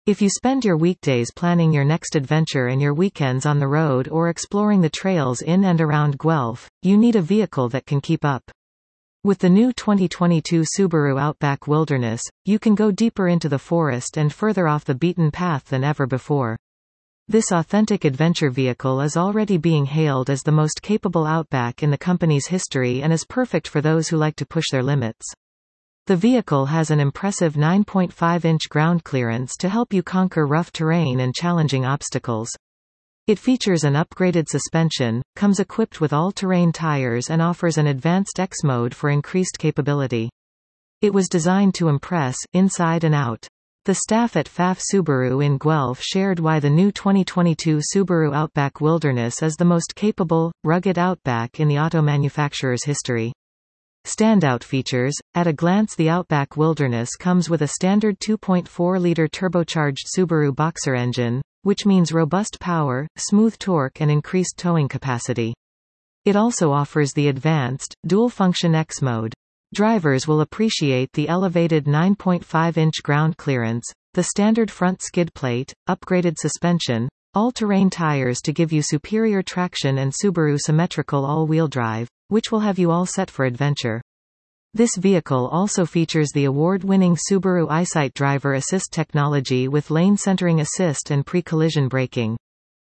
If you spend your weekdays planning your next adventure and your weekends on the road or exploring the trails in and around Guelph, you need a vehicle that can keep up. With the new 2022 Subaru Outback Wilderness, you can go deeper into the forest and further off the beaten path than ever before. This authentic adventure vehicle is already being hailed as the most capable Outback in the company's history and is perfect for those who like to push their limits. The vehicle has an impressive 9.5-inch ground clearance to help you conquer rough terrain and challenging obstacles. It features an upgraded suspension, comes equipped with all-terrain tires and offers an advanced X mode for increased capability. It was designed to impress, inside and out. The staff at Pfaff Subaru in Guelph shared why the new 2022 Subaru Outback Wilderness is the most capable, rugged Outback in the auto manufacturer's history. Standout features: at a glance, the Outback Wilderness comes with a standard 2.4-liter turbocharged Subaru Boxer engine, which means robust power, smooth torque and increased towing capacity. It also offers the advanced, dual-function X mode. Drivers will appreciate the elevated 9.5-inch ground clearance, the standard front skid plate, upgraded suspension, all-terrain tires to give you superior traction and Subaru symmetrical all-wheel drive, which will have you all set for adventure. This vehicle also features the award-winning Subaru EyeSight driver assist technology with lane centering assist and pre-collision braking.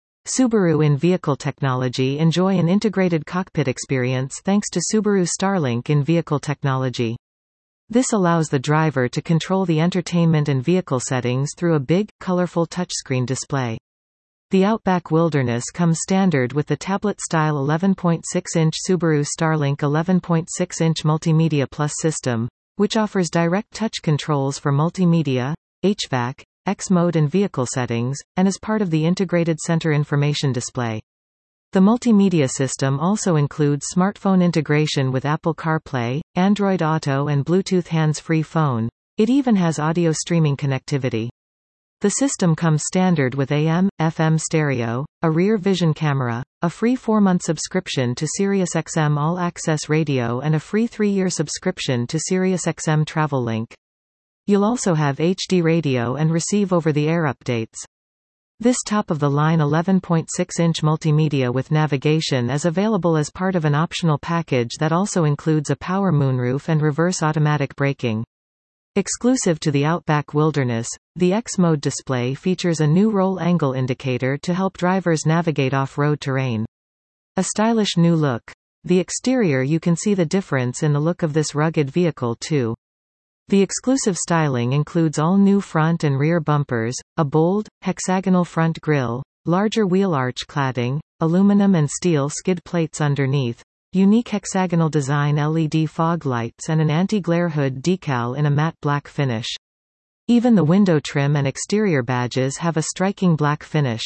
Subaru in-vehicle technology enjoy an integrated cockpit experience thanks to Subaru Starlink in-vehicle technology. This allows the driver to control the entertainment and vehicle settings through a big, colorful touchscreen display. The Outback Wilderness comes standard with the tablet-style 11.6-inch Subaru Starlink 11.6-inch Multimedia Plus system, which offers direct touch controls for multimedia, HVAC, X-mode and vehicle settings, and is part of the integrated center information display. The multimedia system also includes smartphone integration with Apple CarPlay, Android Auto and Bluetooth hands-free phone. It even has audio streaming connectivity. The system comes standard with AM, FM stereo, a rear vision camera, a free 4-month subscription to SiriusXM All Access Radio and a free 3-year subscription to SiriusXM Travel Link. You'll also have HD radio and receive over-the-air updates. This top-of-the-line 11.6-inch multimedia with navigation is available as part of an optional package that also includes a power moonroof and reverse automatic braking. Exclusive to the Outback Wilderness, the X-mode display features a new roll angle indicator to help drivers navigate off-road terrain. A stylish new look. The exterior, you can see the difference in the look of this rugged vehicle too. The exclusive styling includes all new front and rear bumpers, a bold, hexagonal front grille, larger wheel arch cladding, aluminum and steel skid plates underneath, unique hexagonal design LED fog lights and an anti-glare hood decal in a matte black finish. Even the window trim and exterior badges have a striking black finish.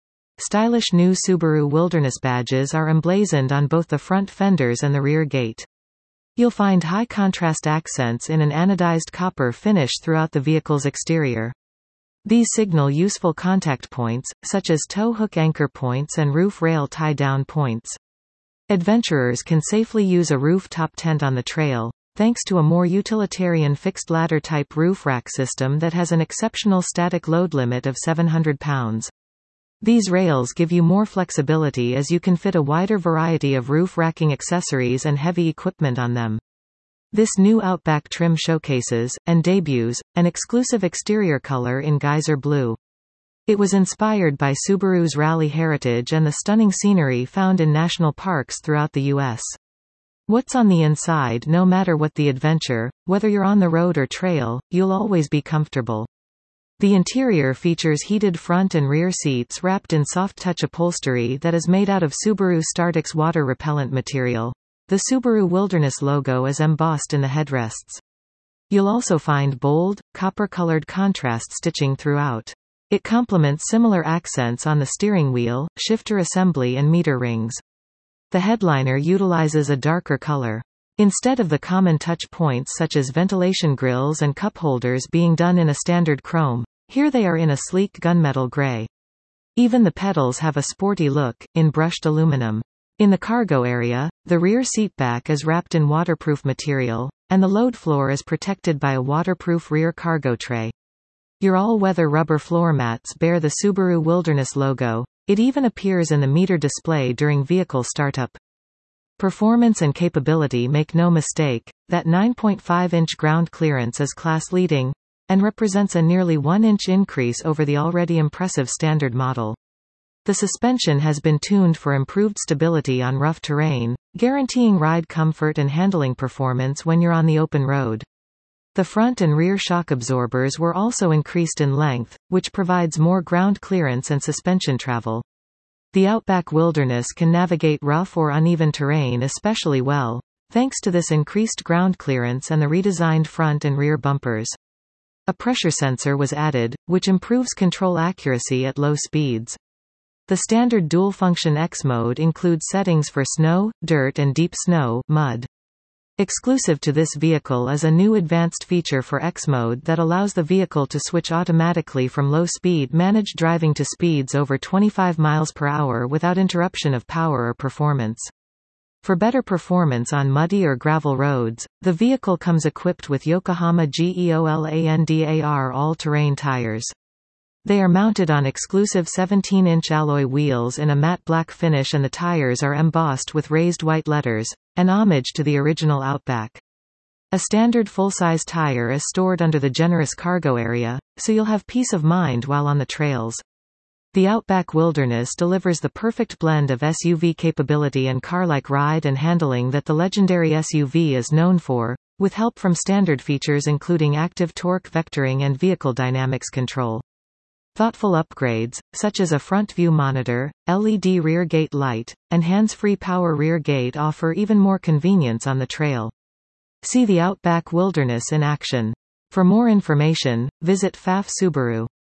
Stylish new Subaru Wilderness badges are emblazoned on both the front fenders and the rear gate. You'll find high-contrast accents in an anodized copper finish throughout the vehicle's exterior. These signal useful contact points, such as tow hook anchor points and roof rail tie-down points. Adventurers can safely use a rooftop tent on the trail, thanks to a more utilitarian fixed ladder-type roof rack system that has an exceptional static load limit of 700 pounds. These rails give you more flexibility as you can fit a wider variety of roof racking accessories and heavy equipment on them. This new Outback trim showcases, and debuts, an exclusive exterior color in geyser blue. It was inspired by Subaru's rally heritage and the stunning scenery found in national parks throughout the U.S. What's on the inside? No matter what the adventure, whether you're on the road or trail, you'll always be comfortable. The interior features heated front and rear seats wrapped in soft-touch upholstery that is made out of Subaru StarTex water-repellent material. The Subaru Wilderness logo is embossed in the headrests. You'll also find bold, copper-colored contrast stitching throughout. It complements similar accents on the steering wheel, shifter assembly and meter rings. The headliner utilizes a darker color. Instead of the common touch points such as ventilation grills and cup holders being done in a standard chrome, here they are in a sleek gunmetal gray. Even the pedals have a sporty look, in brushed aluminum. In the cargo area, the rear seatback is wrapped in waterproof material, and the load floor is protected by a waterproof rear cargo tray. Your all-weather rubber floor mats bear the Subaru Wilderness logo. It even appears in the meter display during vehicle startup. Performance and capability make no mistake, that 9.5-inch ground clearance is class-leading, and represents a nearly 1-inch increase over the already impressive standard model. The suspension has been tuned for improved stability on rough terrain, guaranteeing ride comfort and handling performance when you're on the open road. The front and rear shock absorbers were also increased in length, which provides more ground clearance and suspension travel. The Outback Wilderness can navigate rough or uneven terrain especially well, thanks to this increased ground clearance and the redesigned front and rear bumpers. A pressure sensor was added, which improves control accuracy at low speeds. The standard dual-function X mode includes settings for snow, dirt and deep snow, mud. Exclusive to this vehicle is a new advanced feature for X mode that allows the vehicle to switch automatically from low-speed managed driving to speeds over 25 miles per hour without interruption of power or performance. For better performance on muddy or gravel roads, the vehicle comes equipped with Yokohama GEOLANDAR all-terrain tires. They are mounted on exclusive 17-inch alloy wheels in a matte black finish and the tires are embossed with raised white letters, an homage to the original Outback. A standard full-size tire is stored under the generous cargo area, so you'll have peace of mind while on the trails. The Outback Wilderness delivers the perfect blend of SUV capability and car-like ride and handling that the legendary SUV is known for, with help from standard features including active torque vectoring and vehicle dynamics control. Thoughtful upgrades, such as a front-view monitor, LED rear gate light, and hands-free power rear gate offer even more convenience on the trail. See the Outback Wilderness in action. For more information, visit Pfaff Subaru.